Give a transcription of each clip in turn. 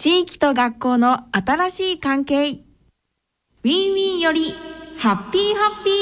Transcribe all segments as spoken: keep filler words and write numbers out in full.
地域と学校の新しい関係。ウィンウィンよりハッピーハッピ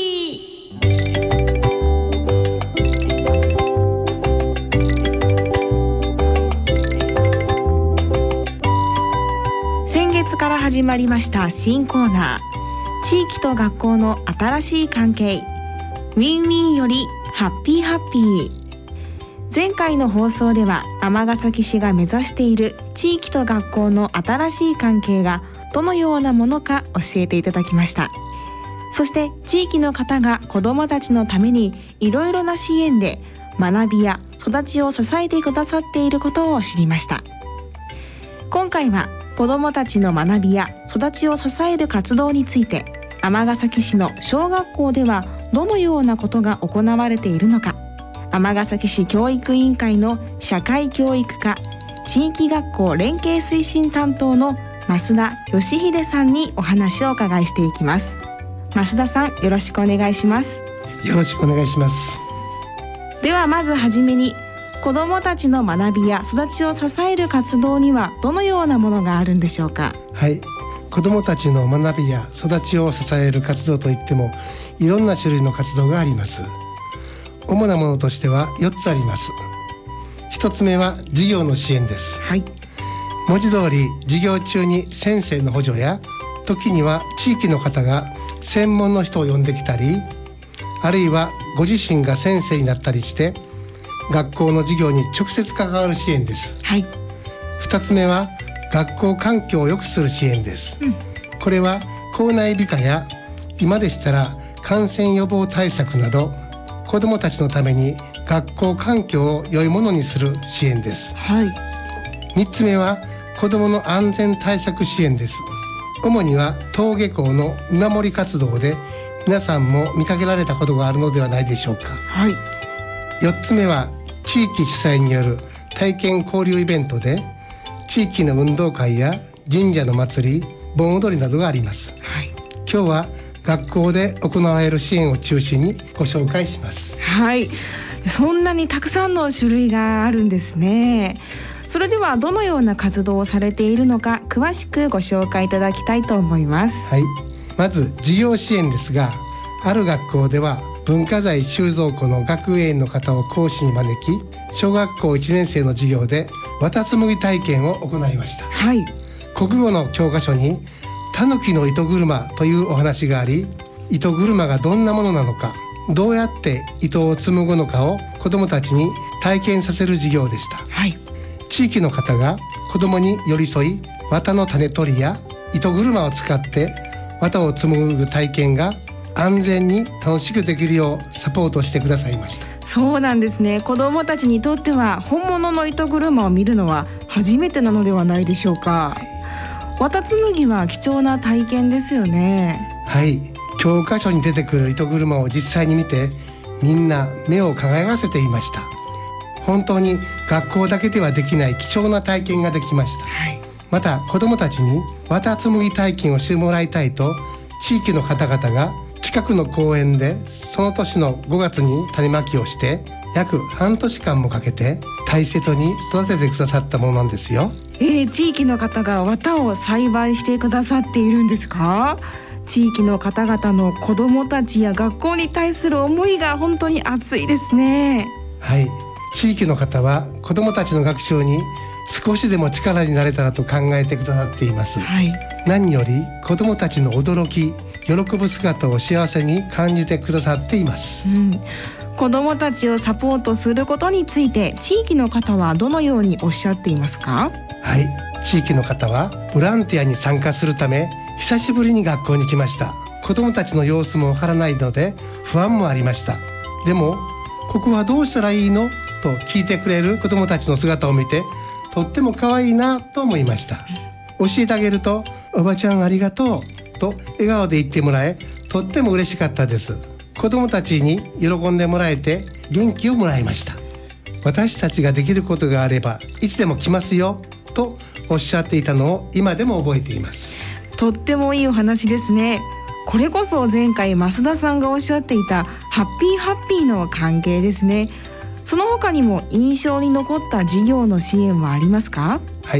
ー。先月から始まりました新コーナー、地域と学校の新しい関係。ウィンウィンよりハッピーハッピー。前回の放送では尼崎市が目指している地域と学校の新しい関係がどのようなものか教えていただきました。そして地域の方が子どもたちのためにいろいろな支援で学びや育ちを支えてくださっていることを知りました。今回は子どもたちの学びや育ちを支える活動について、尼崎市の小学校ではどのようなことが行われているのか、尼崎市教育委員会の社会教育課地域学校連携推進担当の増田義秀さんにお話をお伺いしていきます。増田さん、よろしくお願いします。 よろしくお願いします。 ではまずはじめに、子どもたちの学びや育ちを支える活動にはどのようなものがあるんでしょうか。 はい、子どもたちの学びや育ちを支える活動といってもいろんな種類の活動があります。主なものとしてはよっつあります。ひとつめは授業の支援です。 はい、 文字通り授業中に先生の補助や、時には地域の方が専門の人を呼んできたり、あるいはご自身が先生になったりして学校の授業に直接関わる支援です。 はい、 ふたつめは学校環境を良くする支援です。うん、これは校内美化や、今でしたら感染予防対策など子どもたちのために学校環境を良いものにする支援です。 はい、 みっつめは子どもの安全対策支援です。主には登下校の見守り活動で皆さんも見かけられたことがあるのではないでしょうか。 はい、 よっつめは地域主催による体験交流イベントで、地域の運動会や神社の祭り、盆踊りなどがあります。 はい、 今日は学校で行われる支援を中心にご紹介します。 はい、そんなにたくさんの種類があるんですね。それではどのような活動をされているのか詳しくご紹介いただきたいと思います。 はい、まず授業支援ですが、ある学校では文化財収蔵庫の学芸員の方を講師に招き、小学校いちねん生の授業で綿紡ぎ体験を行いました。 はい、 国語の教科書にタヌキの糸車というお話があり、糸車がどんなものなのか、どうやって糸を紡ぐのかを子どもたちに体験させる授業でした。 はい、 地域の方が子どもに寄り添い、綿の種取りや糸車を使って綿を紡ぐ体験が安全に楽しくできるようサポートしてくださいました。 そうなんですね。子どもたちにとっては本物の糸車を見るのは初めてなのではないでしょうか。綿紡ぎは貴重な体験ですよね。 はい、教科書に出てくる糸車を実際に見て、みんな目を輝かせていました。本当に学校だけではできない貴重な体験ができました。 はい、 また子どもたちに綿紡ぎ体験をしてもらいたいと、地域の方々が近くの公園でその年のごがつに種まきをして約半年間もかけて大切に育ててくださったものなんですよ。 えー、地域の方が綿を栽培してくださっているんですか。地域の方々の子どもたちや学校に対する思いが本当に熱いですね。 はい、地域の方は子どもたちの学習に少しでも力になれたらと考えてくださっています。 はい、 何より子どもたちの驚き、喜ぶ姿を幸せに感じてくださっています。 うん、子どもたちをサポートすることについて地域の方はどのようにおっしゃっていますか。 はい、地域の方はボランティアに参加するため久しぶりに学校に来ました。子どもたちの様子もわからないので不安もありました。でもここはどうしたらいいのと聞いてくれる子どもたちの姿を見て、とっても可愛いなと思いました。教えてあげると、おばちゃんありがとうと笑顔で言ってもらえ、とっても嬉しかったです。子どもたちに喜んでもらえて元気をもらいました。私たちができることがあればいつでも来ますよとおっしゃっていたのを今でも覚えています。 とってもいいお話ですね。これこそ前回増田さんがおっしゃっていたハッピーハッピーの関係ですね。その他にも印象に残った事業の支援はありますか？ はい、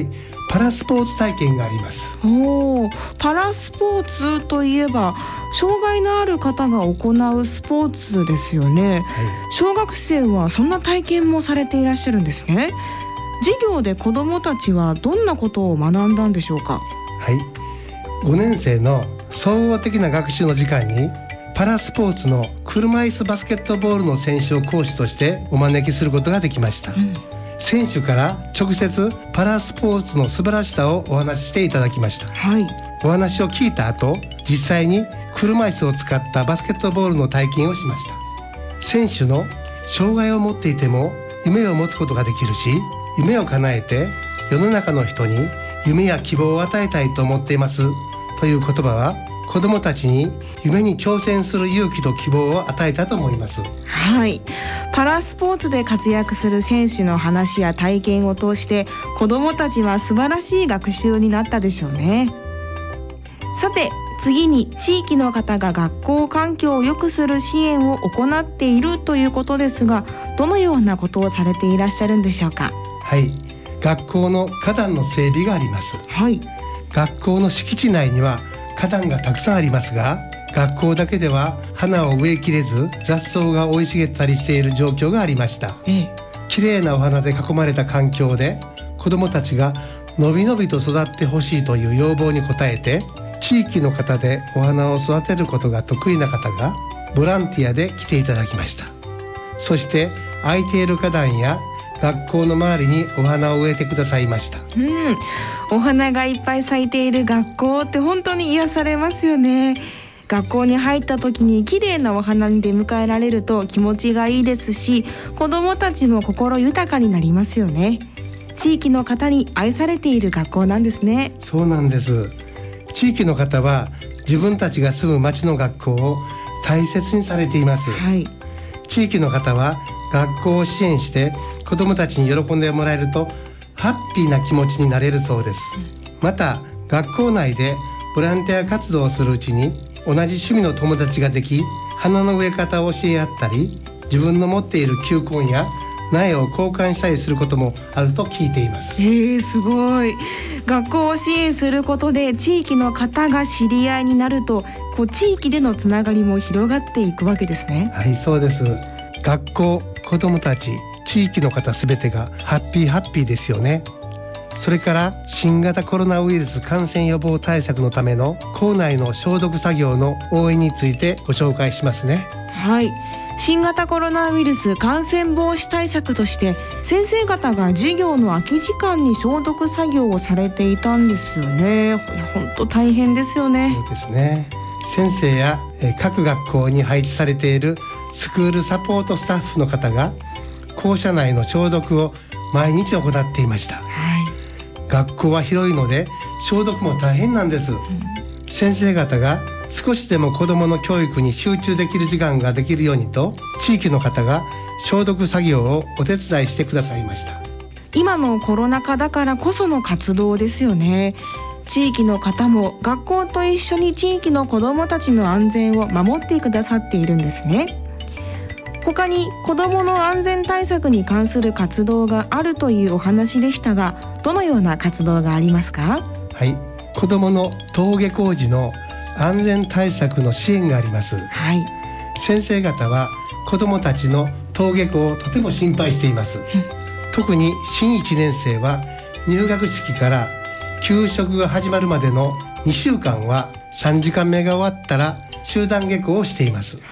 パラスポーツ体験があります。 おー、パラスポーツといえば障害のある方が行うスポーツですよね、はい、小学生はそんな体験もされていらっしゃるんですね。授業で子どもたちはどんなことを学んだんでしょうか？ はい、ごねん生の総合的な学習の時間にパラスポーツの車椅子バスケットボールの選手を講師としてお招きすることができました、うん、選手から直接パラスポーツの素晴らしさをお話ししていただきました、はい、お話を聞いた後、実際に車椅子を使ったバスケットボールの体験をしました。選手の障害を持っていても夢を持つことができるし、夢を叶えて世の中の人に夢や希望を与えたいと思っていますという言葉は、子どもたちに夢に挑戦する勇気と希望を与えたと思います。 はい、パラスポーツで活躍する選手の話や体験を通して子どもたちは素晴らしい学習になったでしょうね。さて次に、地域の方が学校環境を良くする支援を行っているということですが、どのようなことをされていらっしゃるんでしょうか？ はい、学校の花壇の整備があります、はい、学校の敷地内には花壇がたくさんありますが、学校だけでは花を植えきれず雑草が生い茂ったりしている状況がありました、ええ、きれいなお花で囲まれた環境で子どもたちがのびのびと育ってほしいという要望に応えて、地域の方でお花を育てることが得意な方がボランティアで来ていただきました。そして空いている花壇や学校の周りにお花を植えてくださいました、 うん、お花がいっぱい咲いている学校って本当に癒されますよね。学校に入った時に綺麗なお花に出迎えられると気持ちがいいですし、子どもたちも心豊かになりますよね。地域の方に愛されている学校なんですね。 そうなんです。地域の方は自分たちが住む町の学校を大切にされています、はい、地域の方は学校を支援して子どもたちに喜んでもらえるとハッピーな気持ちになれるそうです、うん、また学校内でボランティア活動をするうちに同じ趣味の友達ができ、花の植え方を教え合ったり、自分の持っている球根や苗を交換したりすることもあると聞いています。 えー、すごい。学校を支援することで地域の方が知り合いになると、こう地域でのつながりも広がっていくわけですね。 はい、そうです。学校、子どもたち、地域の方すべてがハッピーハッピーですよね。それから新型コロナウイルス感染予防対策のための校内の消毒作業の応援についてご紹介しますね。 はい、新型コロナウイルス感染防止対策として先生方が授業の空き時間に消毒作業をされていたんですよね。本当大変ですよね。 そうですね。先生や各学校に配置されているスクールサポートスタッフの方が校舎内の消毒を毎日行っていました、はい、学校は広いので消毒も大変なんです、うん、先生方が少しでも子どもの教育に集中できる時間ができるようにと、地域の方が消毒作業をお手伝いしてくださいました。 今のコロナ禍だからこその活動ですよね。地域の方も学校と一緒に地域の子どもたちの安全を守ってくださっているんですね。他に子どもの安全対策に関する活動があるというお話でしたが、どのような活動がありますか？ はい、子どもの登下校時の安全対策の支援があります、はい、先生方は子どもたちの登下校をとても心配しています、うん、特に新いちねん生は入学式から給食が始まるまでのにしゅうかんはさんじかんめが終わったら集団下校をしています、はい、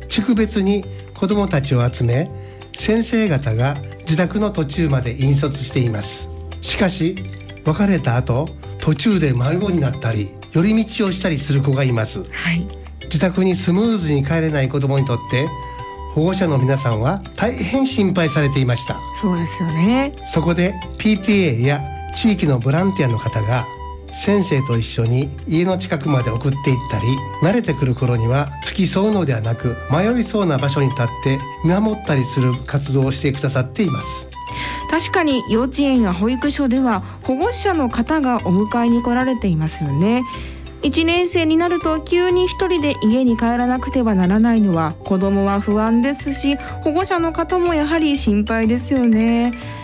地区別に子どもたちを集め、先生方が自宅の途中まで引率しています。しかし別れた後、途中で迷子になったり寄り道をしたりする子がいます、はい、自宅にスムーズに帰れない子どもにとって保護者の皆さんは大変心配されていました。 そうですよね。 そこで ピーティーエー や地域のボランティアの方が先生と一緒に家の近くまで送っていったり、慣れてくる頃には付き添うのではなく迷いそうな場所に立って見守ったりする活動をしてくださっています。 確かに幼稚園や保育所では保護者の方がお迎えに来られていますよね。いちねん生になると急に一人で家に帰らなくてはならないのは子どもは不安ですし、保護者の方もやはり心配ですよね。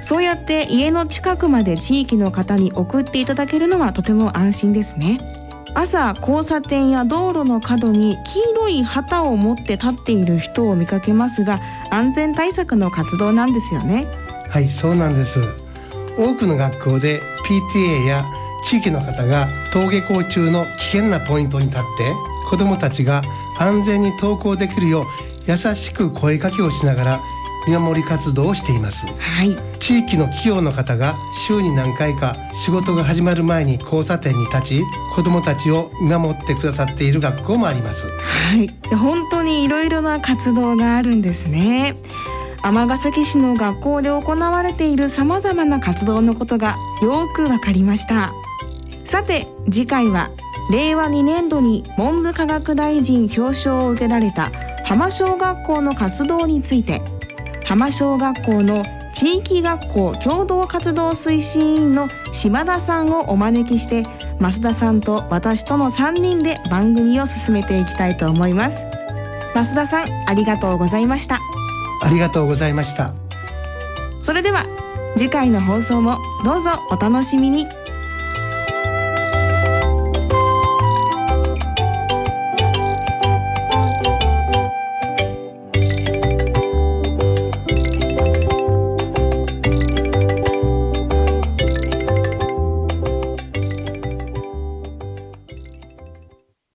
そうやって家の近くまで地域の方に送っていただけるのはとても安心ですね。朝交差点や道路の角に黄色い旗を持って立っている人を見かけますが、安全対策の活動なんですよね。 はい、そうなんです。多くの学校で ピーティーエー や地域の方が登下校中の危険なポイントに立って子どもたちが安全に登校できるよう優しく声かけをしながら見守り活動をしています。 はい、 地域の企業の方が週に何回か仕事が始まる前に交差点に立ち子どもたちを見守ってくださっている学校もあります。 はい、本当にいろいろな活動があるんですね。尼崎市の学校で行われているさまざまな活動のことがよくわかりました。さて次回はれいわにねんどに文部科学大臣表彰を受けられた浜小学校の活動について、浜小学校の地域学校共同活動推進委員の島田さんをお招きして増田さんと私とのさんにんで番組を進めていきたいと思います。増田さん、ありがとうございました。 ありがとうございました。 それでは次回の放送もどうぞお楽しみに。